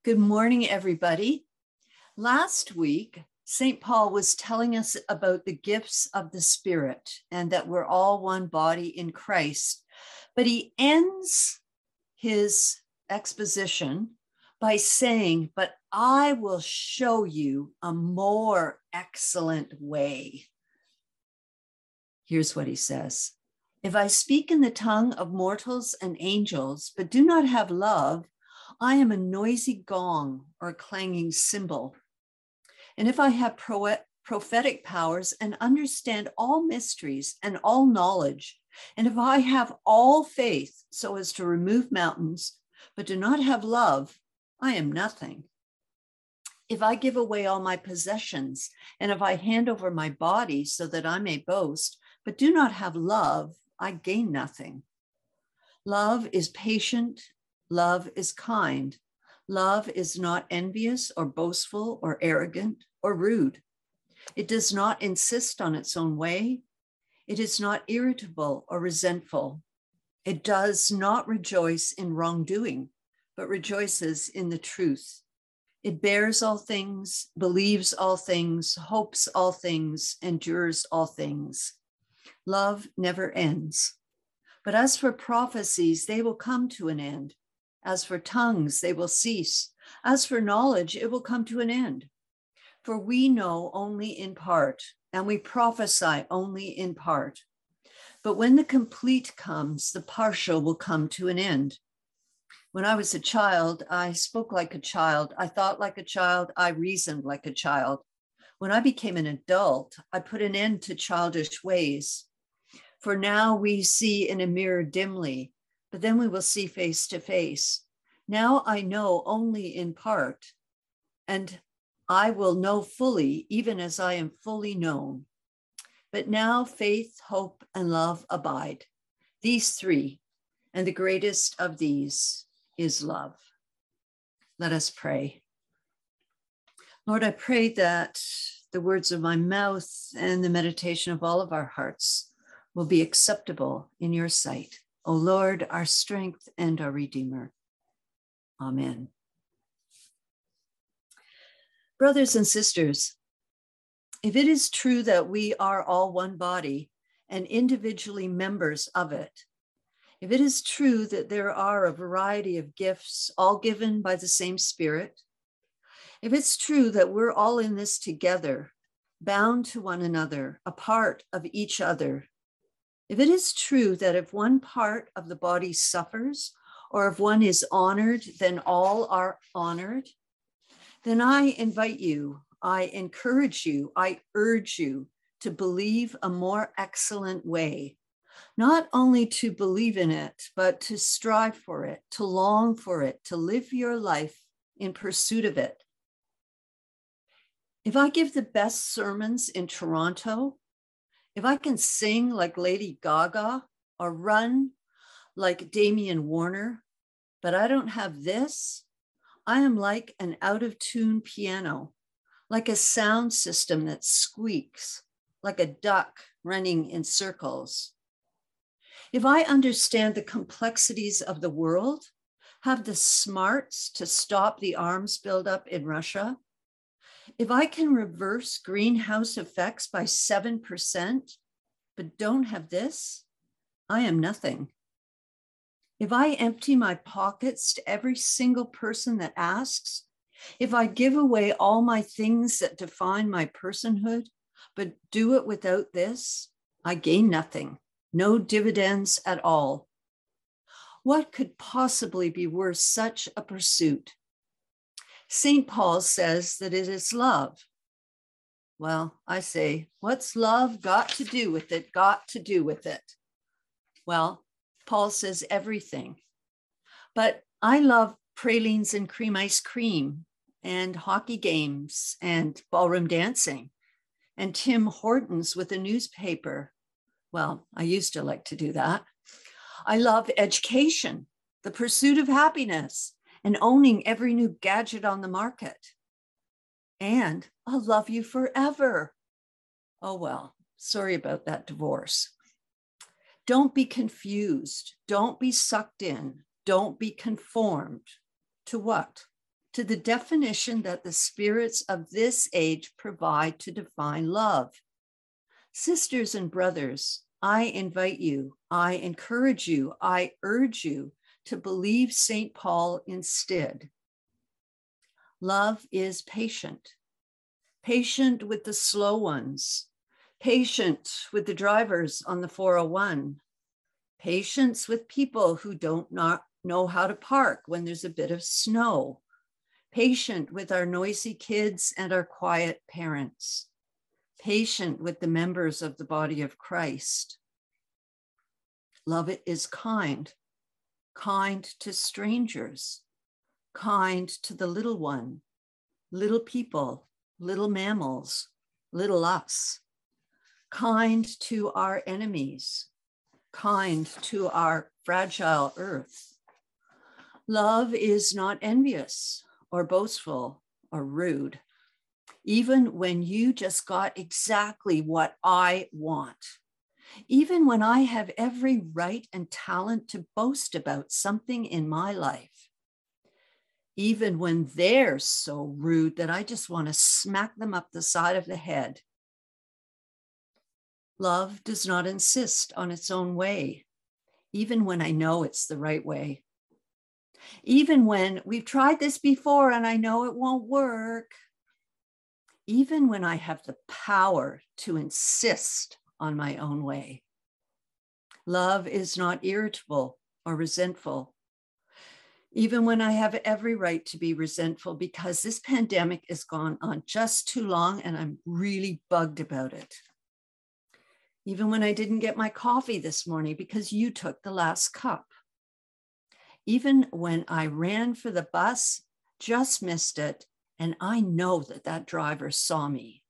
Good morning, everybody. Last week, St. Paul was telling us about the gifts of the Spirit and that we're all one body in Christ. But he ends his exposition by saying, "But I will show you a more excellent way." Here's what he says. "If I speak in the tongue of mortals and angels, but do not have love, I am a noisy gong or a clanging cymbal. And if I have prophetic powers and understand all mysteries and all knowledge, and if I have all faith so as to remove mountains, but do not have love, I am nothing. If I give away all my possessions, and if I hand over my body so that I may boast, but do not have love, I gain nothing. Love is patient. Love is kind. Love is not envious or boastful or arrogant or rude. It does not insist on its own way. It is not irritable or resentful. It does not rejoice in wrongdoing, but rejoices in the truth. It bears all things, believes all things, hopes all things, endures all things. Love never ends. But as for prophecies, they will come to an end. As for tongues, they will cease. As for knowledge, it will come to an end. For we know only in part, and we prophesy only in part. But when the complete comes, the partial will come to an end. When I was a child, I spoke like a child. I thought like a child. I reasoned like a child. When I became an adult, I put an end to childish ways. For now we see in a mirror dimly, but then we will see face to face. Now I know only in part, and I will know fully, even as I am fully known. But now faith, hope, and love abide, these three, and the greatest of these is love." Let us pray. Lord, I pray that the words of my mouth and the meditation of all of our hearts will be acceptable in your sight, O Lord, our strength and our Redeemer. Amen. Brothers and sisters, if it is true that we are all one body and individually members of it, if it is true that there are a variety of gifts, all given by the same Spirit, if it's true that we're all in this together, bound to one another, a part of each other, if it is true that if one part of the body suffers, or if one is honored, then all are honored, then I invite you, I encourage you, I urge you to believe a more excellent way, not only to believe in it, but to strive for it, to long for it, to live your life in pursuit of it. If I give the best sermons in Toronto, if I can sing like Lady Gaga or run like Damian Warner, but I don't have this, I am like an out-of-tune piano, like a sound system that squeaks, like a duck running in circles. If I understand the complexities of the world, have the smarts to stop the arms buildup in Russia, if I can reverse greenhouse effects by 7%, but don't have this, I am nothing. If I empty my pockets to every single person that asks, if I give away all my things that define my personhood, but do it without this, I gain nothing, no dividends at all. What could possibly be worth such a pursuit? St. Paul says that it is love. Well, I say, what's love got to do with it? Got to do with it. Well, Paul says everything. But I love pralines and cream ice cream and hockey games and ballroom dancing and Tim Hortons with a newspaper. Well, I used to like to do that. I love education, the pursuit of happiness, and owning every new gadget on the market. And I'll love you forever. Oh, well, sorry about that divorce. Don't be confused. Don't be sucked in. Don't be conformed. To what? to the definition that the spirits of this age provide to define love. Sisters and brothers, I invite you, I encourage you, I urge you to believe St. Paul instead. Love is patient, patient with the slow ones, patient with the drivers on the 401, patience with people who don't not know how to park when there's a bit of snow, patient with our noisy kids and our quiet parents, patient with the members of the body of Christ. Love is kind, kind to strangers, kind to the little one, little people, little mammals, little us, kind to our enemies, kind to our fragile earth. Love is not envious or boastful or rude, even when you just got exactly what I want, even when I have every right and talent to boast about something in my life, even when they're so rude that I just want to smack them up the side of the head. Love does not insist on its own way, even when I know it's the right way. Even when we've tried this before and I know it won't work. Even when I have the power to insist on my own way. Love is not irritable or resentful. Even when I have every right to be resentful because this pandemic has gone on just too long and I'm really bugged about it. Even when I didn't get my coffee this morning because you took the last cup. Even when I ran for the bus, just missed it, and I know that that driver saw me.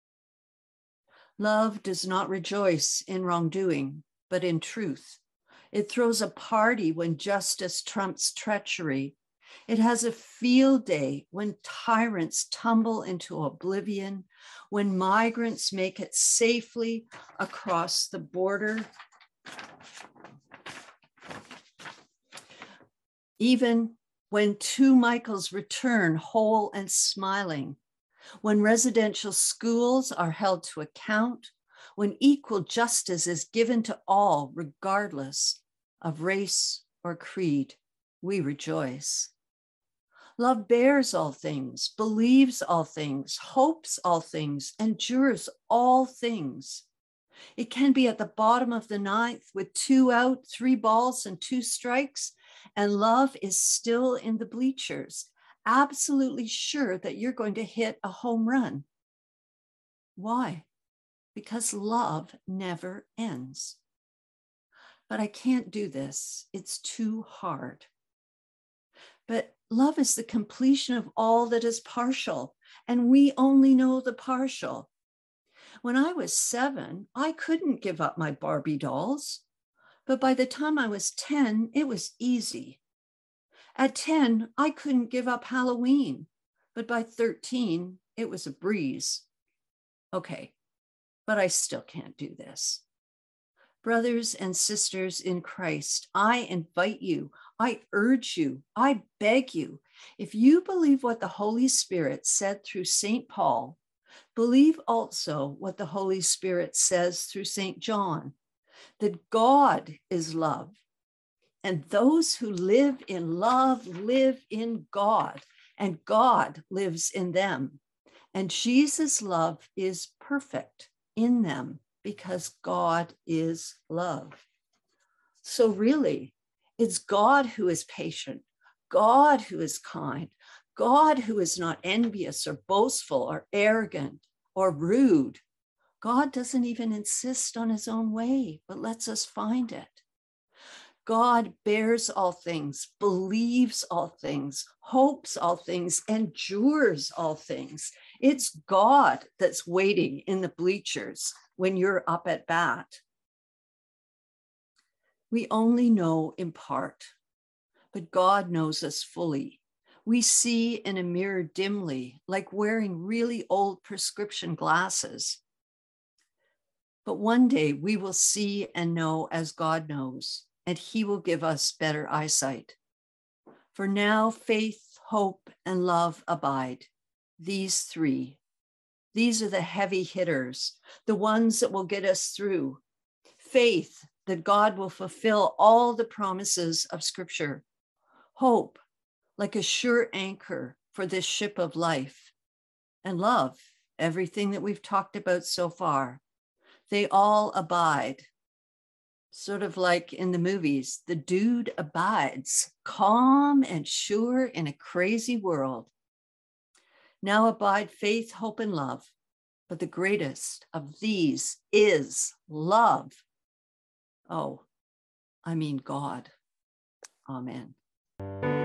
Love does not rejoice in wrongdoing, but in truth. It throws a party when justice trumps treachery. It has a field day when tyrants tumble into oblivion, when migrants make it safely across the border. Even when two Michaels return whole and smiling, when residential schools are held to account, when equal justice is given to all, regardless of race or creed, we rejoice. Love bears all things, believes all things, hopes all things, endures all things. It can be at the bottom of the ninth with 2 out, 3 balls and 2 strikes, and love is still in the bleachers, absolutely sure that you're going to hit a home run. Why? Because love never ends. But I can't do this. It's too hard. But love is the completion of all that is partial, and we only know the partial. When I was 7, I couldn't give up my Barbie dolls. But by the time I was 10, it was easy. At 10, I couldn't give up Halloween. But by 13, it was a breeze. Okay, but I still can't do this. Brothers and sisters in Christ, I invite you, I urge you, I beg you, if you believe what the Holy Spirit said through St. Paul, believe also what the Holy Spirit says through St. John, that God is love, and those who live in love live in God, and God lives in them. And Jesus' love is perfect in them because God is love. So really, it's God who is patient, God who is kind, God who is not envious or boastful or arrogant or rude. God doesn't even insist on his own way, but lets us find it. God bears all things, believes all things, hopes all things, endures all things. It's God that's waiting in the bleachers when you're up at bat. We only know in part, but God knows us fully. We see in a mirror dimly, like wearing really old prescription glasses. But one day we will see and know as God knows, and he will give us better eyesight. For now, faith, hope, and love abide. These three. These are the heavy hitters, the ones that will get us through. Faith that God will fulfill all the promises of Scripture. Hope, like a sure anchor for this ship of life. And love, everything that we've talked about so far. They all abide. Sort of like in the movies, the dude abides, calm and sure in a crazy world. Now abide faith, hope, and love. But the greatest of these is love. Oh, I mean God. Amen.